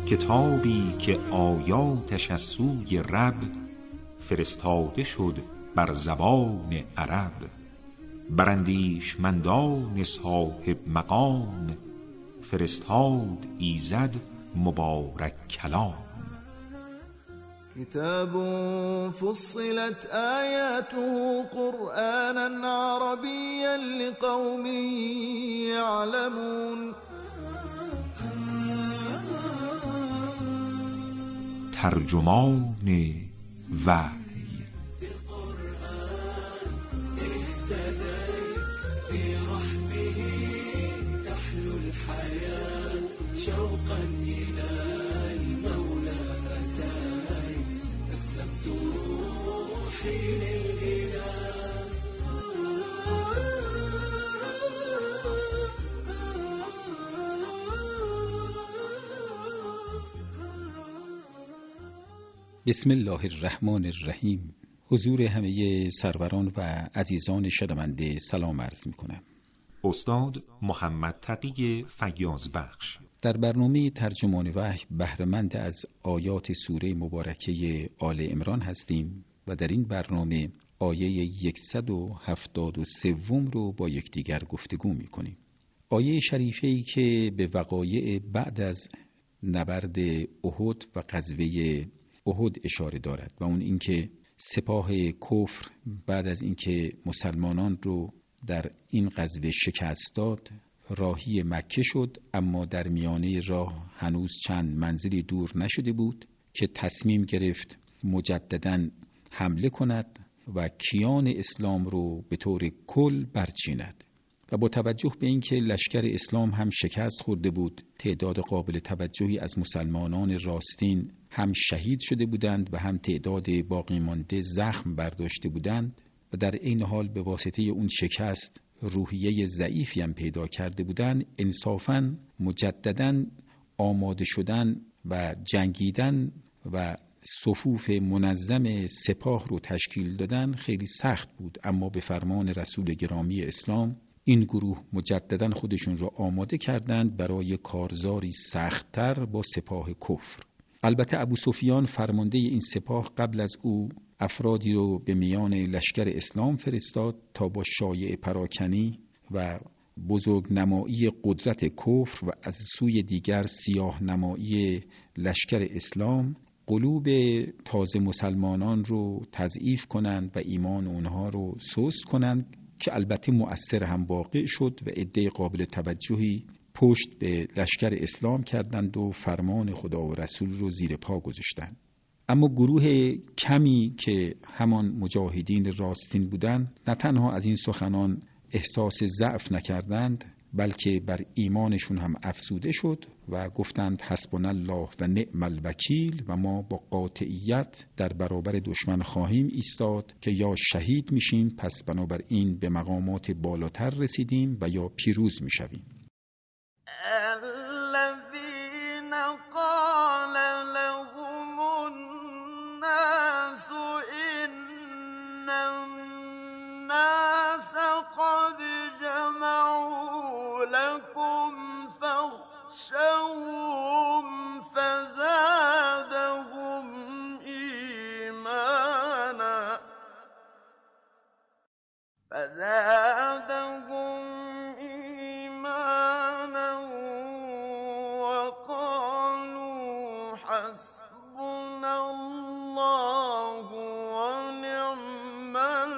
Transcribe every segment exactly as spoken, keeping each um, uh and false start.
کتابی که آیاتش از سوی رب فرستاده شد بر زبان عرب، بر اندیشمندان صاحب مقام فرستاد ایزد مبارک کلام. كتاب فصلت آياته قرآنا عربيا لقوم يعلمون. ترجمان وحی. بسم الله الرحمن الرحیم. حضور همه سروران و عزیزان شنونده سلام عرض می کنم. استاد محمد تقی فیاض بخش در برنامه ترجمان وحی بهره‌مند از آیات سوره مبارکه آل عمران هستیم و در این برنامه آیه صد و هفتاد و سه رو با یکدیگر گفتگو می کنیم. آیه شریفه‌ای که به وقایع بعد از نبرد احد و غزوه احد اشاره دارد و اون اینکه سپاه کفر بعد از اینکه مسلمانان رو در این غزوه شکست داد راهی مکه شد، اما در میانه راه هنوز چند منزلی دور نشده بود که تصمیم گرفت مجدداً حمله کند و کیان اسلام رو به طور کل برچیند. و با توجه به اینکه لشکر اسلام هم شکست خورده بود، تعداد قابل توجهی از مسلمانان راستین هم شهید شده بودند و هم تعداد باقی مانده زخم برداشته بودند و در این حال به واسطه اون شکست روحیه ضعیفی هم پیدا کرده بودند، انصافاً مجدداً آماده شدن و جنگیدن و صفوف منظم سپاه رو تشکیل دادن خیلی سخت بود. اما به فرمان رسول گرامی اسلام این گروه مجدداً خودشون رو آماده کردند برای کارزاری سخت‌تر با سپاه کفر. البته ابو سفیان فرمانده این سپاه قبل از او افرادی رو به میان لشکر اسلام فرستاد تا با شایعه پراکنی و بزرگ نمایی قدرت کفر و از سوی دیگر سیاه نمایی لشکر اسلام قلوب تازه مسلمانان رو تضعیف کنند و ایمان اونها رو سست کنند، که البته مؤثر هم واقع شد و عده قابل توجهی پشت به لشکر اسلام کردند و فرمان خدا و رسول رو زیر پا گذاشتند. اما گروه کمی که همان مجاهدین راستین بودند نه تنها از این سخنان احساس ضعف نکردند، بلکه بر ایمانشون هم افزوده شد و گفتند حسبنا الله و نعم الوکیل و ما با قاطعیت در برابر دشمن خواهیم ایستاد که یا شهید میشیم، پس بنابراین به مقامات بالاتر رسیدیم، و یا پیروز میشویم. الذين قال لهم الناس إن الناس قد جمعوا لكم فاخشوهم فزادهم إيمانا فزادهم إيمانا وقالوا حسبنا الله ونعم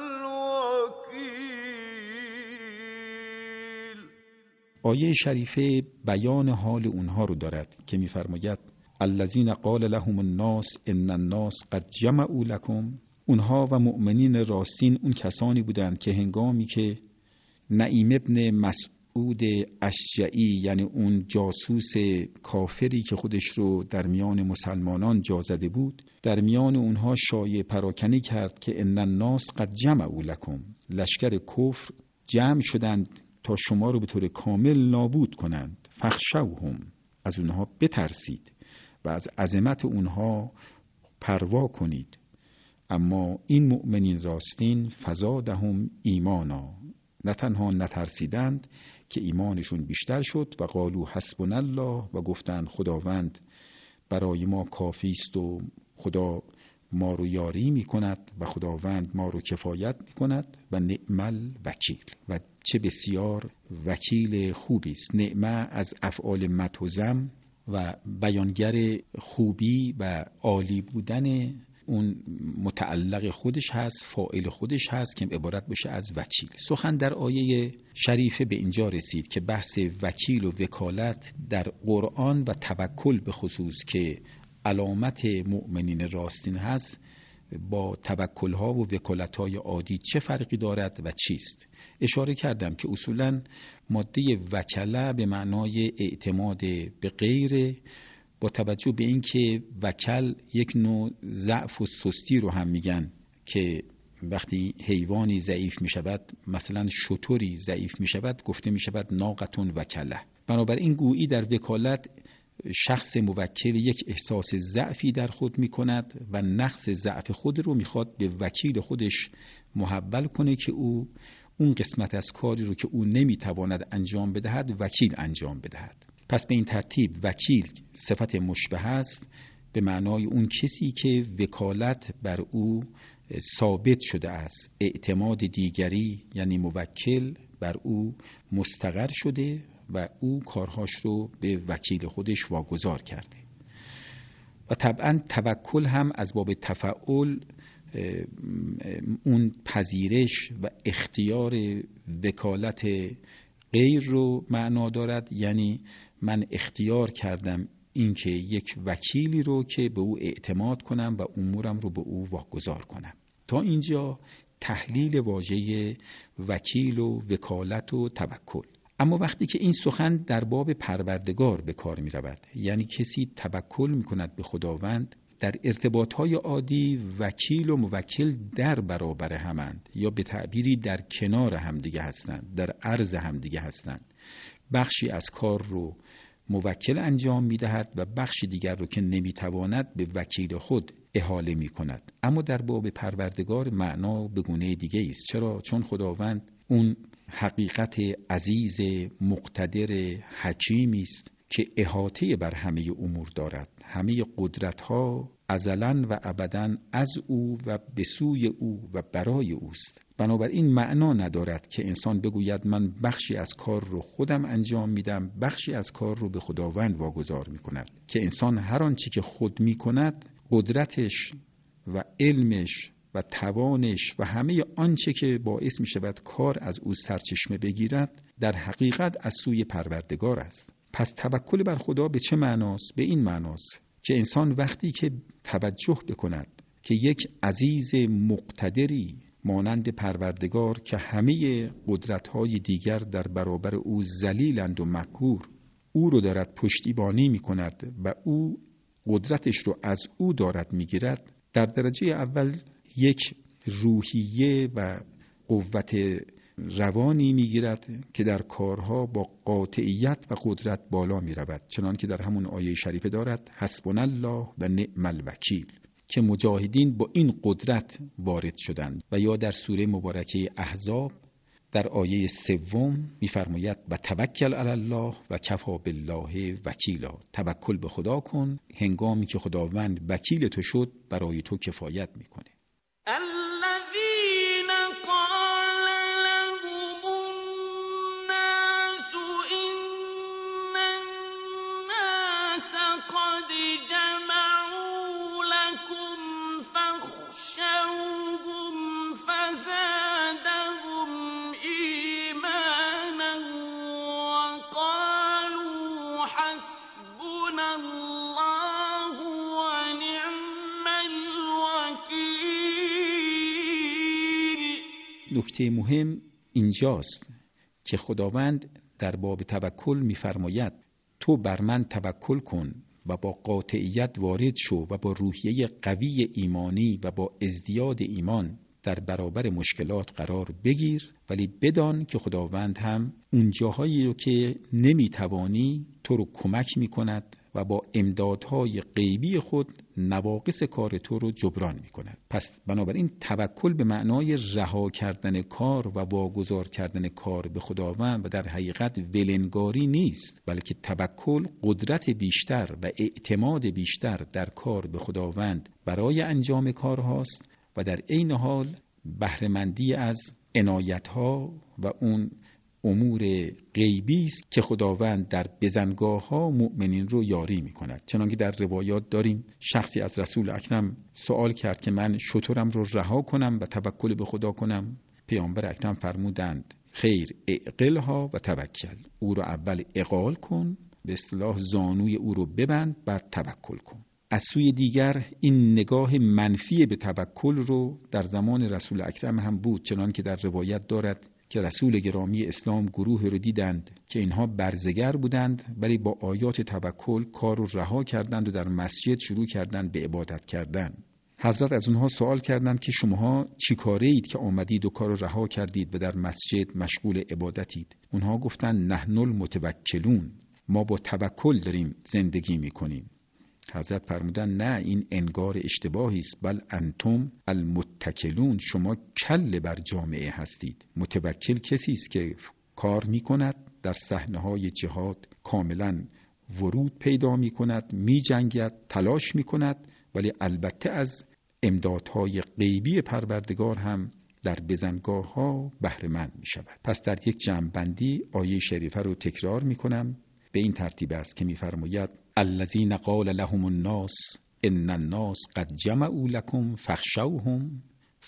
الوكيل. آیه شریفه بیان حال اونها رو دارد که می‌فرماید الذین قال لهم الناس ان الناس قد جمعوا لكم. اونها و مؤمنین راستین اون کسانی بودند که هنگامی که نعیم ابن مسعود اشجعی، یعنی اون جاسوس کافری که خودش رو در میان مسلمانان جا زده بود، در میان اونها شایعه پراکنی کرد که ان الناس قد جمعوا لكم، لشکر کفر جمع شدند تا شما رو به طور کامل نابود کنند. فخشوهم، از اونها بترسید و از عظمت اونها پروا کنید. اما این مؤمنین راستین فزادهم ایمانا، نه تنها نترسیدند که ایمانشون بیشتر شد و قالوا حسبنا الله، و گفتند خداوند برای ما کافی است و خدا ما رو یاری می کند و خداوند ما رو کفایت می کند و نعم الوکیل، و چه بسیار وکیل خوبی است. نعمه از افعال مدح و ذم و بیانگر خوبی و عالی بودن اون متعلق خودش هست، فاعل خودش هست که عبارت باشه از وکیل. سخن در آیه شریفه به اینجا رسید که بحث وکیل و وکالت در قرآن و توکل به خصوص که علامت مؤمنین راستین هست با توکل ها و وکالت های عادی چه فرقی دارد و چیست. اشاره کردم که اصولا ماده وکله به معنای اعتماد به غیر، با توجه به اینکه وکل یک نوع ضعف و سستی رو هم میگن که وقتی حیوانی ضعیف می شود، مثلا شتری ضعیف می شود، گفته می شود ناقتون وکله. بنابراین گویی در وکالت شخص موکل یک احساس ضعفی در خود می کند و نقص ضعف خود رو می خواد به وکیل خودش محول کنه که او اون قسمت از کاری رو که او نمی تواند انجام بدهد وکیل انجام بدهد. پس به این ترتیب وکیل صفت مشبه است به معنای اون کسی که وکالت بر او ثابت شده است، اعتماد دیگری یعنی موکل بر او مستقر شده و او کارهاش رو به وکیل خودش واگذار کرده. و طبعا توکل هم از باب تفعول اون پذیرش و اختیار وکالت غیر رو معنا دارد، یعنی من اختیار کردم اینکه یک وکیلی رو که به او اعتماد کنم و امورم رو به او واگذار کنم. تا اینجا تحلیل واژه وکیل و وکالت و توکل. اما وقتی که این سخن در باب پروردگار به کار می رود، یعنی کسی توکل می کند به خداوند، در ارتباطهای عادی وکیل و موکل در برابر همند یا به تعبیری در کنار همدیگه هستند، در عرض همدیگه هستند. بخشی از کار رو موکل انجام می دهد و بخشی دیگر رو که نمی تواند به وکیل خود احاله می کند. اما در باب پروردگار معنا به گونه دیگه است. چرا؟ چون خداوند اون حقیقت عزیز مقتدر حکیمی است که احاطه بر همه امور دارد. همه قدرت ها ازلاً و ابداً از او و به سوی او و برای اوست. بنابراین معنا ندارد که انسان بگوید من بخشی از کار رو خودم انجام میدم، بخشی از کار رو به خداوند واگذار میکند. که انسان هر آنچه که خود میکند قدرتش و علمش و توانش و همه آنچه که باعث میشود کار از او سرچشمه بگیرد در حقیقت از سوی پروردگار است. پس توکل بر خدا به چه معناست؟ به این معناست که انسان وقتی که توجه بکند که یک عزیز مقتدری مانند پروردگار که همه قدرت‌های دیگر در برابر او ذلیلند و مقهور، او رو دارد پشتیبانی می‌کند و او قدرتش رو از او دارد می‌گیرد، در درجه اول یک روحیه و قوت روانی میگیرد که در کارها با قاطعیت و قدرت بالا می رود، چنان که در همون آیه شریفه دارد حسبنا الله و نعم الوکیل، که مجاهدین با این قدرت وارد شدند. و یا در سوره مبارکه احزاب در آیه سوم می‌فرماید و توکل علی الله و کفی بالله وکیلا، توکل به خدا کن هنگامی که خداوند وکیل تو شد برای تو کفایت میکنه. نکته مهم اینجاست که خداوند در باب توکل می‌فرماید تو بر من توکل کن و با قاطعیت وارد شو و با روحیه قوی ایمانی و با ازدیاد ایمان در برابر مشکلات قرار بگیر، ولی بدان که خداوند هم اون جاهایی رو که نمیتوانی تو رو کمک میکند و با امدادهای غیبی خود نواقص کار تو رو جبران میکند. پس بنابراین توکل به معنای رها کردن کار و واگذار کردن کار به خداوند و در حقیقت ولنگاری نیست، بلکه توکل قدرت بیشتر و اعتماد بیشتر در کار به خداوند برای انجام کارهاست و در عین حال بهره‌مندی از عنایت‌ها و اون امور غیبی است که خداوند در بزنگاه‌ها مؤمنین رو یاری می‌کند. چنانکه در روایات داریم شخصی از رسول اکرم سوال کرد که من شترم رو رها کنم و توکل به خدا کنم؟ پیامبر اکرم فرمودند خیر، اعقلها و توکل. او رو اول اعقال کن، به اصطلاح زانوی او رو ببند، بعد توکل کن. از سوی دیگر این نگاه منفی به توکل رو در زمان رسول اکرم هم بود، چنانکه در روایت دارد که رسول گرامی اسلام گروه رو دیدند که اینها برزگر بودند ولی با آیات توکل کار رو رها کردند و در مسجد شروع کردند به عبادت کردن. حضرت از اونها سوال کردند که شماها چی کاره اید که آمدید و کار رو رها کردید و در مسجد مشغول عبادتید؟ اونها گفتند نحن المتوکلون، ما با توکل داریم زندگی میکنیم. حضرت فرمودند نه، این انگار اشتباهی است، بل انتم المتکلون، شما کل بر جامعه هستید. متوکل کسی است که کار میکند، در صحنه‌های جهاد کاملا ورود پیدا میکند، میجنگد، تلاش میکند، ولی البته از امدادهای غیبی پروردگار هم در بزنگاه‌ها بهره مند میشود. پس در یک جمع‌بندی آیه شریفه رو تکرار میکنم، به این ترتیب است که میفرماید الذین قال لهم الناس ان الناس قد جمعوا لكم فاخشوهم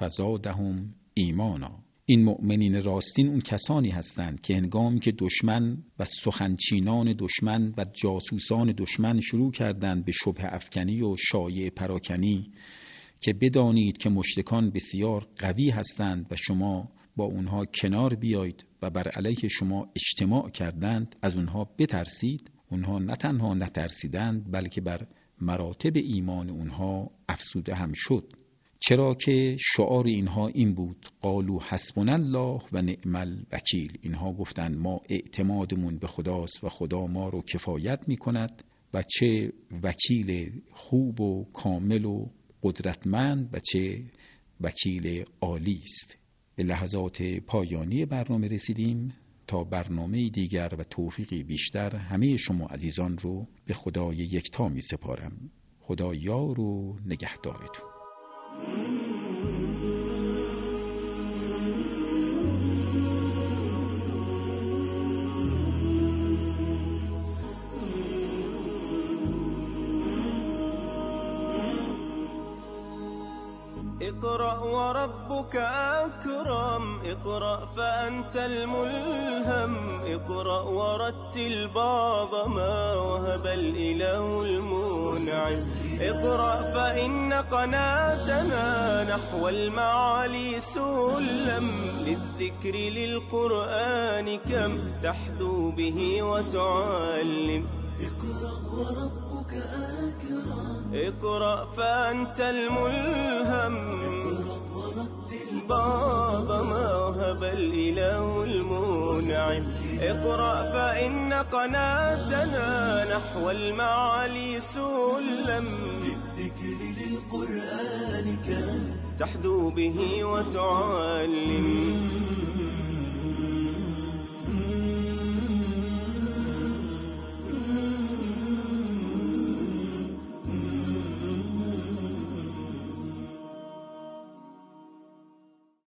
فزادهم ایمانا. این مؤمنین راستین اون کسانی هستند که هنگامی که دشمن و سخنچینان دشمن و جاسوسان دشمن شروع کردند به شبهه افکنی و شایعه پراکنی که بدانید که مشرکان بسیار قوی هستند و شما با اونها کنار بیایید و بر علیه شما اجتماع کردند، از اونها بترسید. اونها نه تنها نترسیدند بلکه بر مراتب ایمان اونها افزوده هم شد، چرا که شعار اینها این بود قالوا حسبنا الله و نعم الوکیل. اینها گفتند ما اعتمادمون به خداست و خدا ما رو کفایت میکند و چه وکیل خوب و کامل و قدرتمند و چه وکیل عالی است. به لحظات پایانی برنامه رسیدیم. تا برنامه دیگر و توفیقی بیشتر همه شما عزیزان رو به خدای یکتا می سپارم. خدا یار و نگهدارتون. اقرأ وربك أكرم، اقرأ فأنت الملهم، اقرأ ورتل بعض ما وهب الإله المنعم، اقرأ فإن قناتنا نحو المعالي سلم، للذكر للقرآن كم تحدو به وتعلم. اقرأ وربك أكرم، اقرأ فأنت الملهم، اقرأ ورتل بعض ما وهب الإله المنعم، اقرأ فإن قناتنا نحو المعالي سلم، للذكر للقرآن كم تحدو به وتعلم.